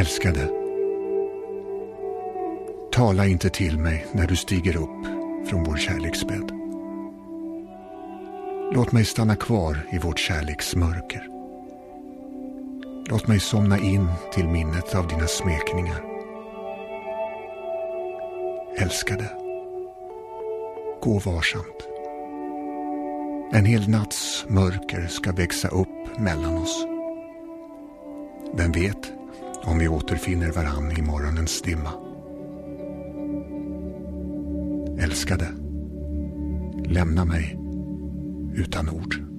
Älskade, tala inte till mig när du stiger upp från vår kärleksbädd. Låt mig stanna kvar i vårt kärleksmörker. Låt mig somna in till minnet av dina smekningar. Älskade, gå varsamt. En hel natts mörker ska växa upp mellan oss. Vem vet om vi återfinner varann i morgonens dimma. Älskade, lämna mig utan ord.